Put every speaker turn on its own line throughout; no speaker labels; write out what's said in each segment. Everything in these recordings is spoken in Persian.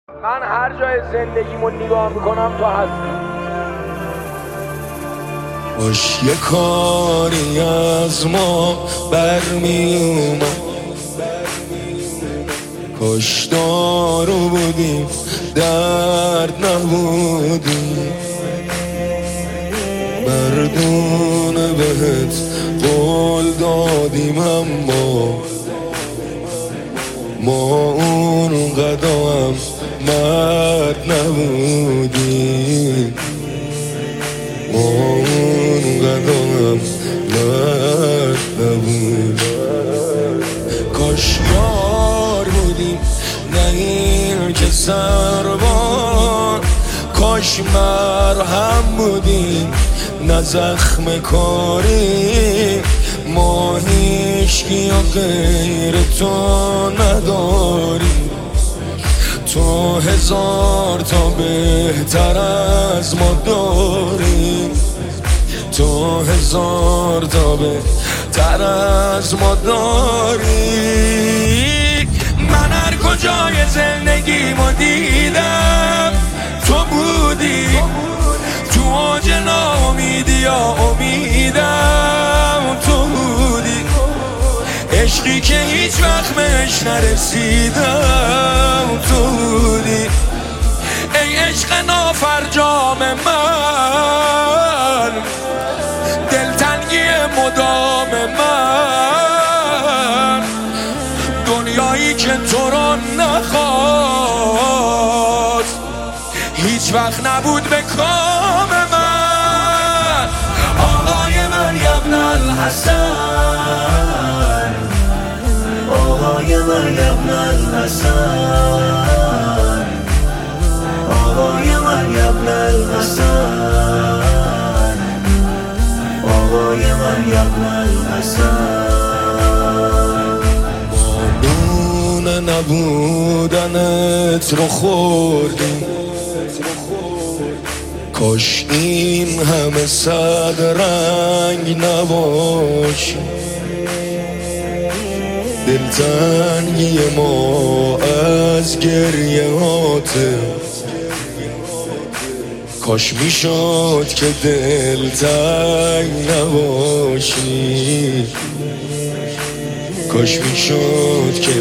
من هر جای زندگیمو نگاه میکنم تو هستی.
باش یه کاری از ما برمی اومد، کاش دارو بودیم درد نبودیم. مردونه بهت قول دادیم اما ما اون قدم مرد نبودیم. ما اون قدم مرد نبودیم. کاش یار بودیم نه این که سربار، کاش مرهم بودیم نه زخم کاری. ما هیچکی غیر تو نداریم، تو هزار تا بهتر از ما داریم، تو هزار تا بهتر از ما داری. من هر کجای زندگیمو دیدم تو بودی، تو اوج ناامیدی یا امیدم تو بودی. عشقی که هیچ وقت بهش نرسیدم تو بودی. ای عشق نافرجام من، دلتنگی مدام من، دنیایی که تو رو نخواست هیچ وقت نبود به کام من. آقای من ابن الحسن، آقای من ابن الحسن، آقای من ابن الحسن، آقای من ابن الحسن. مانون نبودنت رو خوردیم، کاش این همه صد رنگ نباشی. دلتنگی ما از گریه هاته، کاش میشد که دلتنگ نباشی، کاش میشد که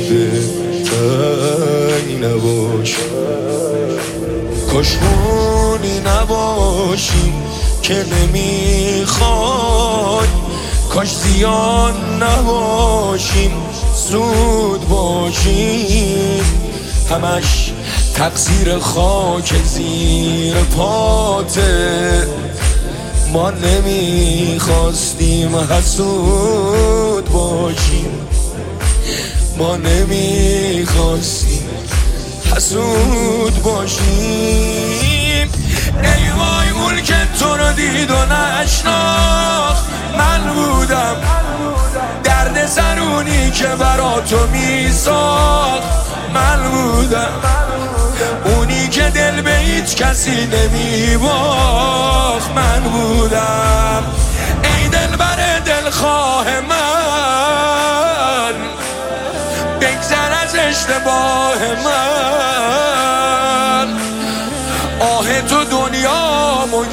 دلتنگ نباشی. کاش خونی نباشی که نمیخوای، کاش زیان نباشیم زود باشیم. همش تقصیر خاک زیر پاته، ما نمیخواستیم حسود باشیم، ما نمیخواستیم حسود باشیم. ای وای اون که تو رو دید و نشناخت من بودم، درد سرونی که برا تو میساخت من بودم، اونی که دل به هیچ کسی نمیباخت من بودم. ای دلبر دلخواه من، بگذر از اشتباه من. آه تو دنیامو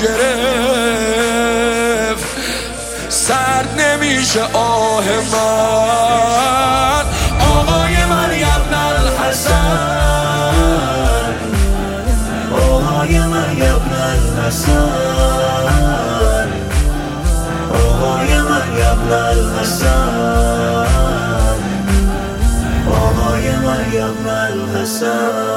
گرفت، سرد نمیشه آه من. آقای من ابن الحسن، آقای من ابن الحسن، آقای من ابن الحسن، آقای من ابن الحسن.